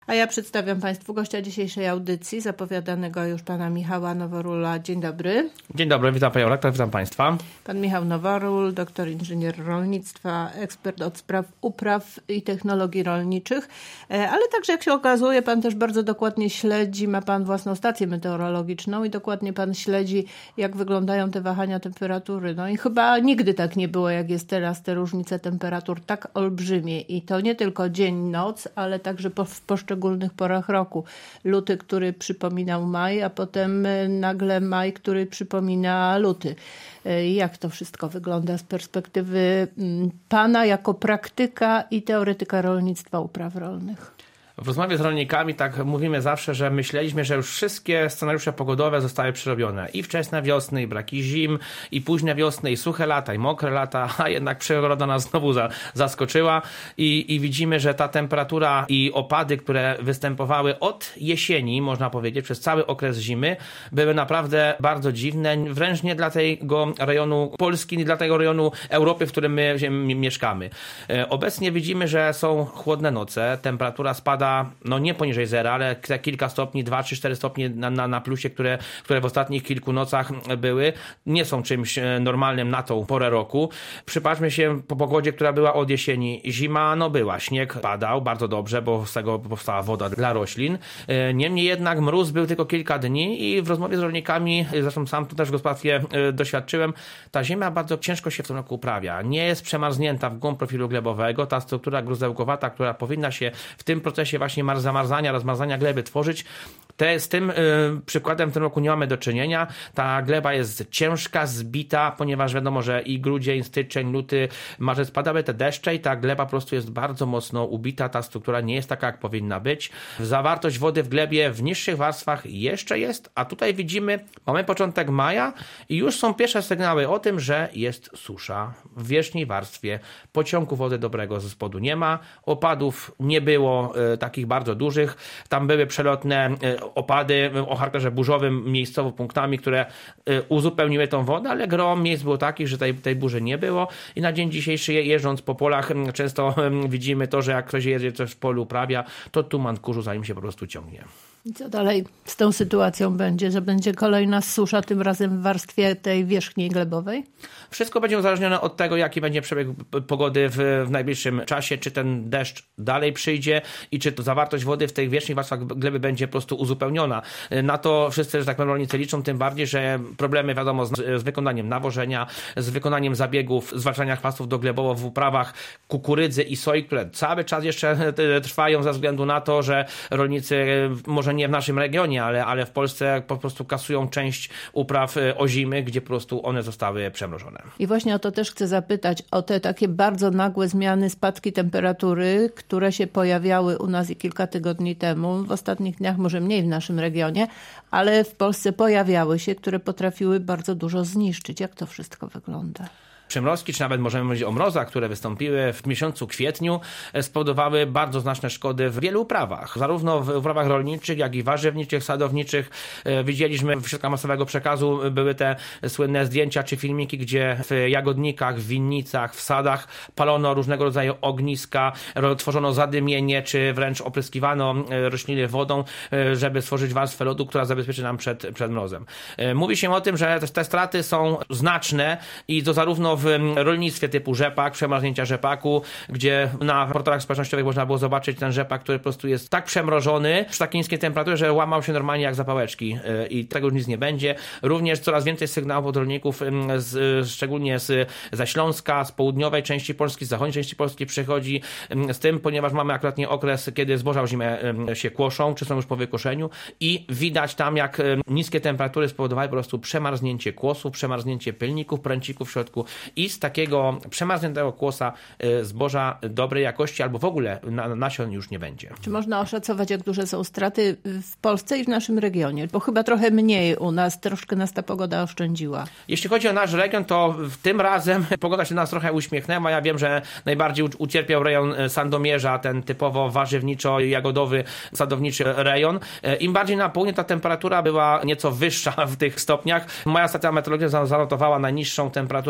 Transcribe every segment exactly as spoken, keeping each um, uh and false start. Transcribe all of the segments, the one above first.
A ja przedstawiam Państwu gościa dzisiejszej audycji, zapowiadanego już pana Michała Noworula. Dzień dobry. Dzień dobry, witam panią redaktor, witam państwa. Pan Michał Noworól, doktor inżynier rolnictwa, ekspert od spraw upraw i technologii rolniczych, ale także jak się okazuje, pan też bardzo dokładnie śledzi, ma pan własną stację meteorologiczną i dokładnie pan śledzi, jak wyglądają te wahania temperatury. No i chyba nigdy tak nie było, jak jest teraz, te różnice temperatur tak olbrzymie i to nie tylko dzień, noc, ale także po, w poszczególnych szczególnych porach roku. Luty, który przypominał maj, a potem nagle maj, który przypomina luty. Jak to wszystko wygląda z perspektywy pana jako praktyka i teoretyka rolnictwa, upraw rolnych? W rozmowie z rolnikami tak mówimy zawsze, że myśleliśmy, że już wszystkie scenariusze pogodowe zostały przerobione. I wczesne wiosny, i braki zim, i późne wiosny, i suche lata, i mokre lata, a jednak przyroda nas znowu za, zaskoczyła i, i widzimy, że ta temperatura i opady, które występowały od jesieni, można powiedzieć, przez cały okres zimy, były naprawdę bardzo dziwne, wręcz nie dla tego rejonu Polski, nie dla tego rejonu Europy, w którym my mieszkamy. Obecnie widzimy, że są chłodne noce, temperatura spada no nie poniżej zera, ale kilka stopni, dwa, trzy, cztery stopnie na, na, na plusie, które, które w ostatnich kilku nocach były, nie są czymś normalnym na tą porę roku. Przypatrzmy się po pogodzie, która była od jesieni. Zima, no była, śnieg padał bardzo dobrze, bo z tego powstała woda dla roślin. Niemniej jednak mróz był tylko kilka dni i w rozmowie z rolnikami, zresztą sam tu też w gospodarstwie doświadczyłem, ta ziemia bardzo ciężko się w tym roku uprawia. Nie jest przemarznięta w głąb profilu glebowego. Ta struktura gruzełkowata, która powinna się w tym procesie właśnie zamarzania, rozmarzania gleby tworzyć. Te, z tym y, przykładem w tym roku nie mamy do czynienia. Ta gleba jest ciężka, zbita, ponieważ wiadomo, że i grudzień, styczeń, luty, marzec padały te deszcze i ta gleba po prostu jest bardzo mocno ubita. Ta struktura nie jest taka, jak powinna być. Zawartość wody w glebie w niższych warstwach jeszcze jest, a tutaj widzimy, mamy początek maja i już są pierwsze sygnały o tym, że jest susza. W wierzchniej warstwie pociągu wody dobrego ze spodu nie ma, opadów nie było y, takich bardzo dużych. Tam były przelotne y, opady o charakterze burzowym miejscowo punktami, które uzupełniły tą wodę, ale grom miejsc było takich, że tej, tej burzy nie było i na dzień dzisiejszy jeżdżąc po polach często widzimy to, że jak ktoś jedzie, coś w polu uprawia, to tuman kurzu za nim się po prostu ciągnie. I co dalej z tą sytuacją będzie? Że będzie kolejna susza, tym razem w warstwie tej wierzchniej glebowej? Wszystko będzie uzależnione od tego, jaki będzie przebieg pogody w, w najbliższym czasie, czy ten deszcz dalej przyjdzie i czy to zawartość wody w tych wierzchnych warstwach gleby będzie po prostu uzupełniona. Na to wszyscy, że tak powiem, rolnicy liczą, tym bardziej, że problemy wiadomo z, z wykonaniem nawożenia, z wykonaniem zabiegów, zwalczania chwastów doglebowo w uprawach kukurydzy i soi, które cały czas jeszcze trwają ze względu na to, że rolnicy może nie w naszym regionie, ale, ale w Polsce po prostu kasują część upraw ozimy, gdzie po prostu one zostały przemrożone. I właśnie o to też chcę zapytać, o te takie bardzo nagłe zmiany, spadki temperatury, które się pojawiały u nas i kilka tygodni temu, w ostatnich dniach może mniej w naszym regionie, ale w Polsce pojawiały się, które potrafiły bardzo dużo zniszczyć. Jak to wszystko wygląda? Przymrozki, czy nawet możemy mówić o mrozach, które wystąpiły w miesiącu kwietniu, spowodowały bardzo znaczne szkody w wielu uprawach. Zarówno w uprawach rolniczych, jak i warzywniczych, sadowniczych. Widzieliśmy w środkach masowego przekazu, były te słynne zdjęcia czy filmiki, gdzie w jagodnikach, w winnicach, w sadach palono różnego rodzaju ogniska, tworzono zadymienie, czy wręcz opryskiwano rośliny wodą, żeby stworzyć warstwę lodu, która zabezpieczy nam przed, przed mrozem. Mówi się o tym, że te straty są znaczne i to zarówno w rolnictwie typu rzepak, przemarznięcia rzepaku, gdzie na portalach społecznościowych można było zobaczyć ten rzepak, który po prostu jest tak przemrożony przy takiej niskiej temperaturze, że łamał się normalnie jak zapałeczki i tego już nic nie będzie. Również coraz więcej sygnałów od rolników, z, szczególnie z, ze Śląska, z południowej części Polski, z zachodniej części Polski przychodzi z tym, ponieważ mamy akurat nie okres, kiedy zboża w zimę się kłoszą, czy są już po wykoszeniu i widać tam, jak niskie temperatury spowodowały po prostu przemarznięcie kłosów, przemarznięcie pylników, pręcików w środku i z takiego przemarzniętego kłosa zboża dobrej jakości albo w ogóle nasion już nie będzie. Czy można oszacować, jak duże są straty w Polsce i w naszym regionie? Bo chyba trochę mniej u nas, troszkę nas ta pogoda oszczędziła. Jeśli chodzi o nasz region, to tym razem pogoda się nas trochę uśmiechnęła. Ja wiem, że najbardziej ucierpiał rejon Sandomierza, ten typowo warzywniczo-jagodowy, sadowniczy rejon. Im bardziej na południe ta temperatura była nieco wyższa w tych stopniach. Moja stacja meteorologiczna zanotowała najniższą temperaturę minus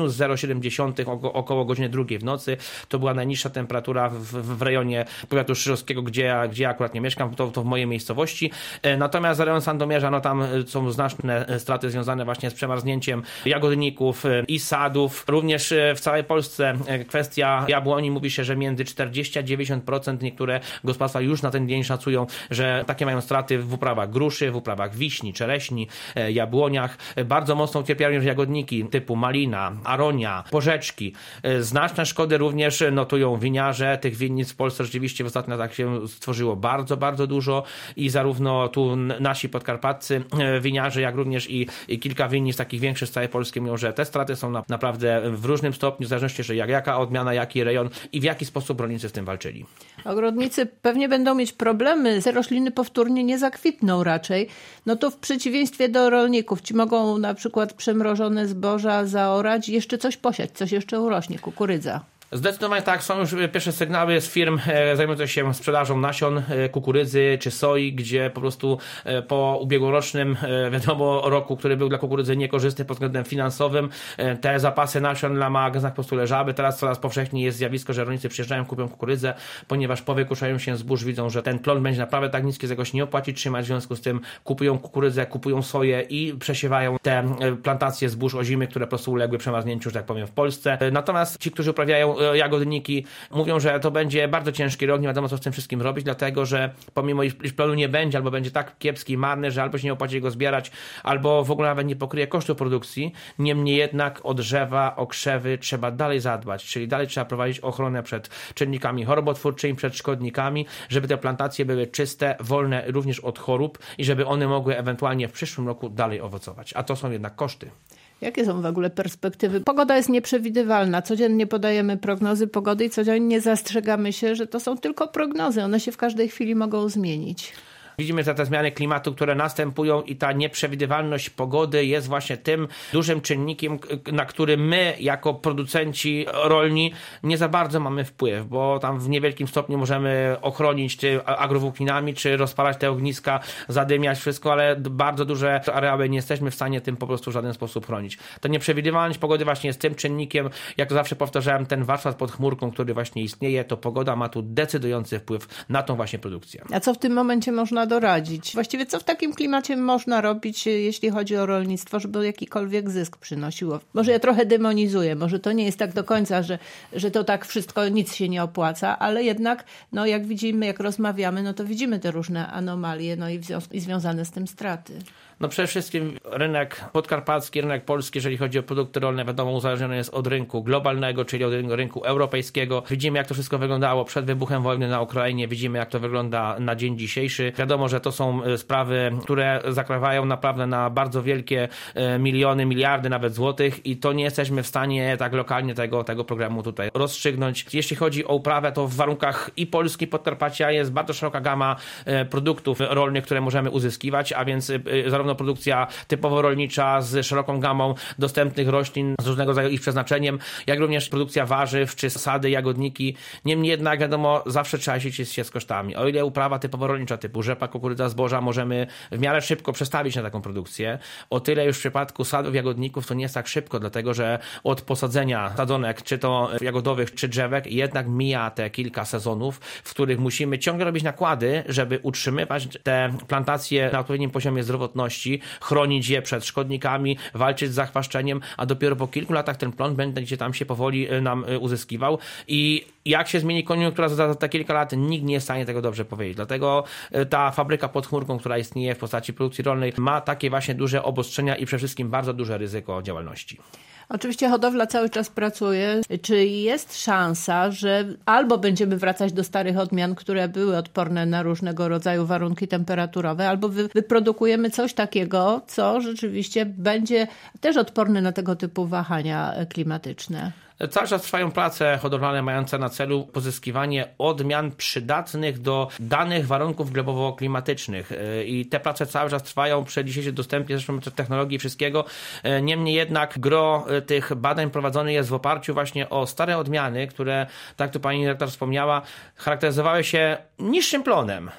minus zero przecinek siedem około godziny drugiej w nocy. To była najniższa temperatura w, w rejonie powiatu szyszowskiego, gdzie, gdzie ja akurat nie mieszkam, to, to w mojej miejscowości. Natomiast rejon Sandomierza, no tam są znaczne straty związane właśnie z przemarznięciem jagodników i sadów. Również w całej Polsce kwestia jabłoni, mówi się, że między czterdzieści a dziewięćdziesiąt procent niektóre gospodarstwa już na ten dzień szacują, że takie mają straty w uprawach gruszy, w uprawach wiśni, czereśni, jabłoniach. Bardzo mocno ucierpiały już jagodniki typu malina, aronia, porzeczki. Znaczne szkody również notują winiarze. Tych winnic w Polsce rzeczywiście w ostatnich latach się stworzyło bardzo, bardzo dużo i zarówno tu nasi podkarpaccy winiarze, jak również i, i kilka winnic takich większych z całej Polski mówią, że te straty są na, naprawdę w różnym stopniu, w zależności, że jak, jaka odmiana, jaki rejon i w jaki sposób rolnicy z tym walczyli. Ogrodnicy pewnie będą mieć problemy, te rośliny powtórnie nie zakwitną raczej. No to w przeciwieństwie do rolników, ci mogą na przykład przemrożone zboża zaorać i jeszcze coś posiać, coś jeszcze urośnie, kukurydza. Zdecydowanie tak, są już pierwsze sygnały z firm zajmujących się sprzedażą nasion kukurydzy czy soi, gdzie po prostu po ubiegłorocznym, wiadomo, roku, który był dla kukurydzy niekorzystny pod względem finansowym, te zapasy nasion na magazynach po prostu leżały. Teraz coraz powszechniej jest zjawisko, że rolnicy przyjeżdżają, kupią kukurydzę, ponieważ powykuszają się zbóż, widzą, że ten plon będzie naprawdę tak niski, że go się nie opłaci trzymać, w związku z tym kupują kukurydzę, kupują soję i przesiewają te plantacje zbóż ozimy, które po prostu uległy przemarznięciu, że tak powiem, w Polsce. Natomiast ci, którzy uprawiają jagodniki, mówią, że to będzie bardzo ciężki rok, nie wiadomo co z tym wszystkim robić, dlatego że pomimo iż plonu nie będzie, albo będzie tak kiepski i marny, że albo się nie opłaci go zbierać, albo w ogóle nawet nie pokryje kosztów produkcji, niemniej jednak o drzewa, o krzewy trzeba dalej zadbać, czyli dalej trzeba prowadzić ochronę przed czynnikami chorobotwórczymi, przed szkodnikami, żeby te plantacje były czyste, wolne również od chorób i żeby one mogły ewentualnie w przyszłym roku dalej owocować, a to są jednak koszty. Jakie są w ogóle perspektywy? Pogoda jest nieprzewidywalna. Codziennie podajemy prognozy pogody i codziennie zastrzegamy się, że to są tylko prognozy. One się w każdej chwili mogą zmienić. Widzimy, że te zmiany klimatu, które następują i ta nieprzewidywalność pogody jest właśnie tym dużym czynnikiem, na który my jako producenci rolni nie za bardzo mamy wpływ, bo tam w niewielkim stopniu możemy ochronić czy agrowłókninami, czy rozpalać te ogniska, zadymiać wszystko, ale bardzo duże areały nie jesteśmy w stanie tym po prostu w żaden sposób chronić. Ta nieprzewidywalność pogody właśnie jest tym czynnikiem, jak to zawsze powtarzałem, ten warsztat pod chmurką, który właśnie istnieje, to pogoda ma tu decydujący wpływ na tą właśnie produkcję. A co w tym momencie można doradzić? Właściwie co w takim klimacie można robić, jeśli chodzi o rolnictwo, żeby jakikolwiek zysk przynosiło? Może ja trochę demonizuję, może to nie jest tak do końca, że, że to tak wszystko, nic się nie opłaca, ale jednak, no jak widzimy, jak rozmawiamy, no to widzimy te różne anomalie, no i, związ- i związane z tym straty. No przede wszystkim rynek podkarpacki, rynek polski, jeżeli chodzi o produkty rolne, wiadomo, uzależniony jest od rynku globalnego, czyli od rynku europejskiego. Widzimy, jak to wszystko wyglądało przed wybuchem wojny na Ukrainie, widzimy, jak to wygląda na dzień dzisiejszy. Wiadomo, że to są sprawy, które zakrawają naprawdę na bardzo wielkie miliony, miliardy nawet złotych i to nie jesteśmy w stanie tak lokalnie tego, tego programu tutaj rozstrzygnąć. Jeśli chodzi o uprawę, to w warunkach i Polski, Podkarpacia jest bardzo szeroka gama produktów rolnych, które możemy uzyskiwać, a więc zarówno produkcja typowo rolnicza z szeroką gamą dostępnych roślin z różnego rodzaju ich przeznaczeniem, jak również produkcja warzyw czy sady, jagodniki. Niemniej jednak wiadomo, zawsze trzeba liczyć się z kosztami. O ile uprawa typowo rolnicza typu rzepa, kukurydza, zboża możemy w miarę szybko przestawić na taką produkcję, o tyle już w przypadku sadów, jagodników to nie jest tak szybko, dlatego że od posadzenia sadzonek, czy to jagodowych, czy drzewek, jednak mija te kilka sezonów, w których musimy ciągle robić nakłady, żeby utrzymywać te plantacje na odpowiednim poziomie zdrowotności, chronić je przed szkodnikami, walczyć z zachwaszczeniem, a dopiero po kilku latach ten plon będzie tam się powoli nam uzyskiwał i jak się zmieni koniunktura za te kilka lat, nikt nie jest w stanie tego dobrze powiedzieć. Dlatego ta fabryka pod chmurką, która istnieje w postaci produkcji rolnej, ma takie właśnie duże obostrzenia i przede wszystkim bardzo duże ryzyko działalności. Oczywiście hodowla cały czas pracuje. Czy jest szansa, że albo będziemy wracać do starych odmian, które były odporne na różnego rodzaju warunki temperaturowe, albo wy, wyprodukujemy coś takiego, co rzeczywiście będzie też odporne na tego typu wahania klimatyczne? Cały czas trwają prace hodowlane mające na celu pozyskiwanie odmian przydatnych do danych warunków glebowo-klimatycznych. I te prace cały czas trwają przy dzisiejszym dostępie zresztą technologii i wszystkiego. Niemniej jednak gro tych badań prowadzonych jest w oparciu właśnie o stare odmiany, które, tak tu pani dyrektor wspomniała, charakteryzowały się niższym plonem,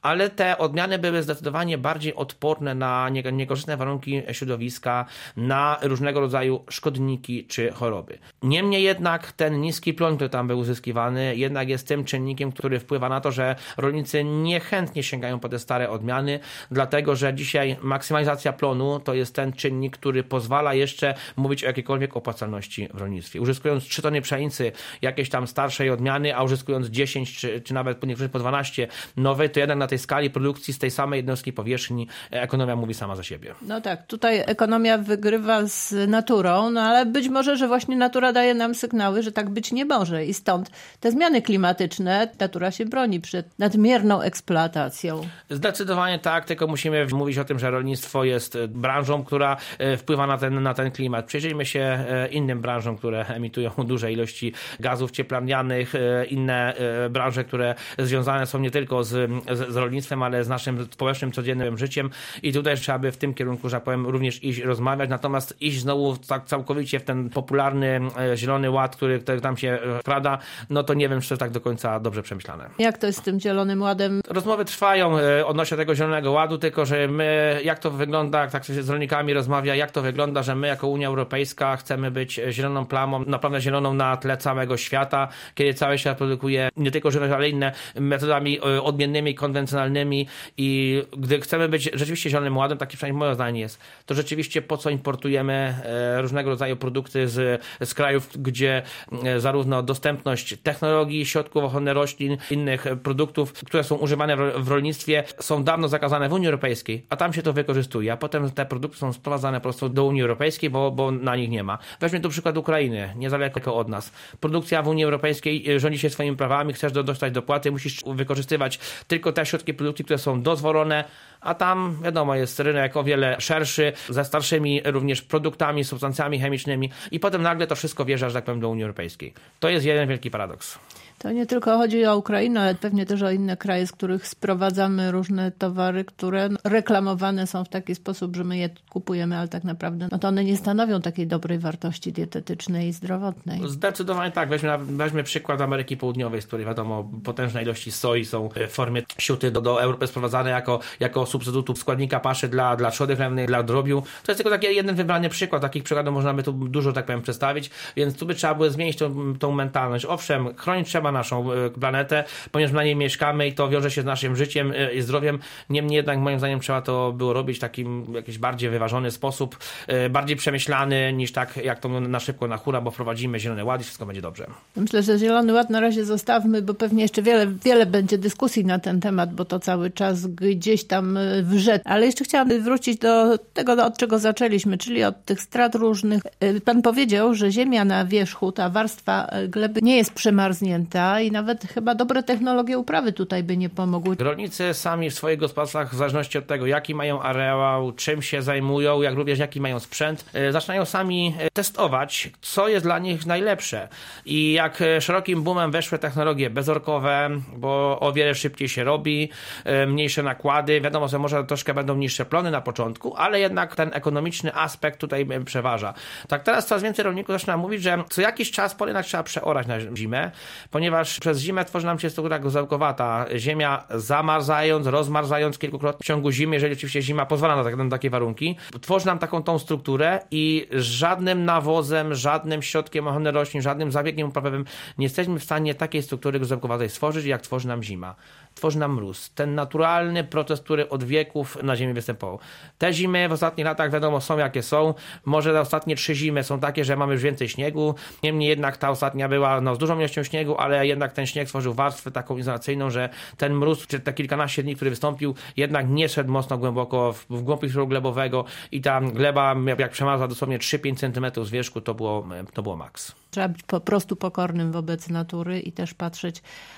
ale te odmiany były zdecydowanie bardziej odporne na niekorzystne warunki środowiska, na różnego rodzaju szkodniki czy choroby. Niemniej jednak ten niski plon, który tam był uzyskiwany, jednak jest tym czynnikiem, który wpływa na to, że rolnicy niechętnie sięgają po te stare odmiany, dlatego że dzisiaj maksymalizacja plonu to jest ten czynnik, który pozwala jeszcze mówić o jakiejkolwiek opłacalności w rolnictwie. Uzyskując trzy tony pszenicy jakiejś tam starszej odmiany, a uzyskując dziesięć czy, czy nawet po niektórych po dwanaście nowej, to jednak na tej skali produkcji z tej samej jednostki powierzchni ekonomia mówi sama za siebie. No tak, tutaj ekonomia wygrywa z naturą, no ale być może, że właśnie natura daje nam sygnały, że tak być nie może i stąd te zmiany klimatyczne, natura się broni przed nadmierną eksploatacją. Zdecydowanie tak, tylko musimy mówić o tym, że rolnictwo jest branżą, która wpływa na ten, na ten klimat. Przyjrzyjmy się innym branżom, które emitują duże ilości gazów cieplarnianych, inne branże, które związane są nie tylko z, z, z rolnictwem, ale z naszym społecznym, codziennym życiem i tutaj trzeba by w tym kierunku, że tak powiem, również iść rozmawiać, natomiast iść znowu tak całkowicie w ten popularny zielony ład, który, który tam się wkrada, no to nie wiem, czy to tak do końca dobrze przemyślane. Jak to jest z tym zielonym ładem? Rozmowy trwają odnośnie tego zielonego ładu, tylko że my, jak to wygląda, jak tak się z rolnikami rozmawia, jak to wygląda, że my jako Unia Europejska chcemy być zieloną plamą, naprawdę zieloną na tle całego świata, kiedy cały świat produkuje nie tylko żywność, ale inne metodami odmiennymi, konwencjonalnymi i gdy chcemy być rzeczywiście zielonym ładem, takie przynajmniej moje zdanie jest, to rzeczywiście po co importujemy różnego rodzaju produkty z, z krajów, gdzie zarówno dostępność technologii, środków ochrony roślin, innych produktów, które są używane w rolnictwie, są dawno zakazane w Unii Europejskiej, a tam się to wykorzystuje, a potem te produkty są sprowadzane po prostu do Unii Europejskiej, bo, bo na nich nie ma. Weźmy tu przykład Ukrainy, niedaleko od nas. Produkcja w Unii Europejskiej rządzi się swoimi prawami, chcesz dostać dopłaty, musisz wykorzystywać tylko te środki produkcji, które są dozwolone, a tam wiadomo jest rynek o wiele szerszy, ze starszymi również produktami, substancjami chemicznymi i potem nagle to wszystko wjeżdża, że tak powiem, do Unii Europejskiej. To jest jeden wielki paradoks. To nie tylko chodzi o Ukrainę, ale pewnie też o inne kraje, z których sprowadzamy różne towary, które reklamowane są w taki sposób, że my je kupujemy, ale tak naprawdę no to one nie stanowią takiej dobrej wartości dietetycznej i zdrowotnej. Zdecydowanie tak. Weźmy, weźmy przykład Ameryki Południowej, z której wiadomo potężne ilości soi są w formie siuty do, do Europy sprowadzane jako, jako substytutu składnika paszy dla, dla trzody chlewnej, dla drobiu. To jest tylko taki jeden wybrany przykład. Takich przykładów można by tu dużo, tak powiem, przedstawić, więc tu by trzeba było zmienić tą, tą mentalność. Owszem, chronić trzeba naszą planetę, ponieważ na niej mieszkamy i to wiąże się z naszym życiem i zdrowiem. Niemniej jednak moim zdaniem trzeba to było robić w takim jakiś bardziej wyważony sposób, bardziej przemyślany niż tak jak to na szybko, na hura, bo wprowadzimy zielony ład i wszystko będzie dobrze. Myślę, że zielony ład na razie zostawmy, bo pewnie jeszcze wiele, wiele będzie dyskusji na ten temat, bo to cały czas gdzieś tam wrze. Ale jeszcze chciałam wrócić do tego, od czego zaczęliśmy, czyli od tych strat różnych. Pan powiedział, że ziemia na wierzchu, ta warstwa gleby nie jest przemarznięta i nawet chyba dobre technologie uprawy tutaj by nie pomogły. Rolnicy sami w swoich gospodarstwach, w zależności od tego, jaki mają areał, czym się zajmują, jak również jaki mają sprzęt, zaczynają sami testować, co jest dla nich najlepsze. I jak szerokim boomem weszły technologie bezorkowe, bo o wiele szybciej się robi, mniejsze nakłady, wiadomo, że może troszkę będą niższe plony na początku, ale jednak ten ekonomiczny aspekt tutaj przeważa. Tak teraz coraz więcej rolników zaczyna mówić, że co jakiś czas pole jednak trzeba przeorać na zimę, ponieważ przez zimę tworzy nam się struktura gozełkowata. Ziemia zamarzając, rozmarzając kilkukrotnie w ciągu zimy, jeżeli oczywiście zima pozwala na, tak, na takie warunki, tworzy nam taką tą strukturę i żadnym nawozem, żadnym środkiem ochrony roślin, żadnym zabiegiem uprawowym nie jesteśmy w stanie takiej struktury gozełkowatej stworzyć, jak tworzy nam zima. Tworzy nam mróz. Ten naturalny proces, który od wieków na Ziemi występował. Te zimy w ostatnich latach wiadomo są jakie są. Może te ostatnie trzy zimy są takie, że mamy już więcej śniegu. Niemniej jednak ta ostatnia była no, z dużą ilością śniegu, ale jednak ten śnieg stworzył warstwę taką izolacyjną, że ten mróz, czy te kilkanaście dni, który wystąpił, jednak nie szedł mocno głęboko w, w głąb profilu glebowego i ta gleba, jak przemarzła dosłownie trzy do pięciu centymetrów z wierzchu, to było, to było maks. Trzeba być po prostu pokornym wobec natury i też patrzeć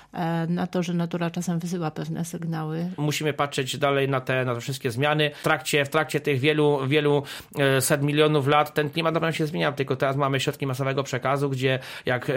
na to, że natura czasem wysyła pewne sygnały. Musimy patrzeć dalej na te, na te wszystkie zmiany. W trakcie, w trakcie tych wielu, wielu set milionów lat ten klimat naprawdę się zmieniał, tylko teraz mamy środki masowego przekazu, gdzie jak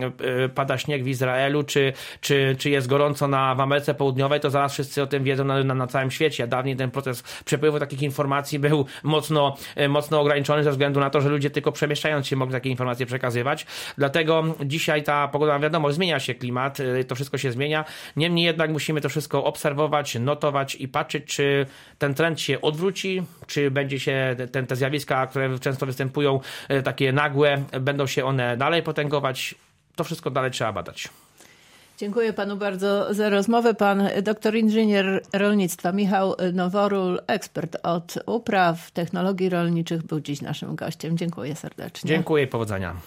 pada śnieg w Izraelu, czy, czy, czy jest gorąco na, w Ameryce Południowej, to zaraz wszyscy o tym wiedzą na, na, na całym świecie. Dawniej ten proces przepływu takich informacji był mocno, mocno ograniczony ze względu na to, że ludzie tylko przemieszczając się mogli takie informacje przekazywać. Dlatego dzisiaj ta pogoda, wiadomo, zmienia się klimat, to wszystko się zmienia. Niemniej jednak musimy to wszystko obserwować, notować i patrzeć, czy ten trend się odwróci, czy będzie się ten, te zjawiska, które często występują, takie nagłe, będą się one dalej potęgować. To wszystko dalej trzeba badać. Dziękuję panu bardzo za rozmowę. Pan doktor inżynier rolnictwa Michał Noworól, ekspert od upraw, technologii rolniczych, był dziś naszym gościem. Dziękuję serdecznie. Dziękuję i powodzenia.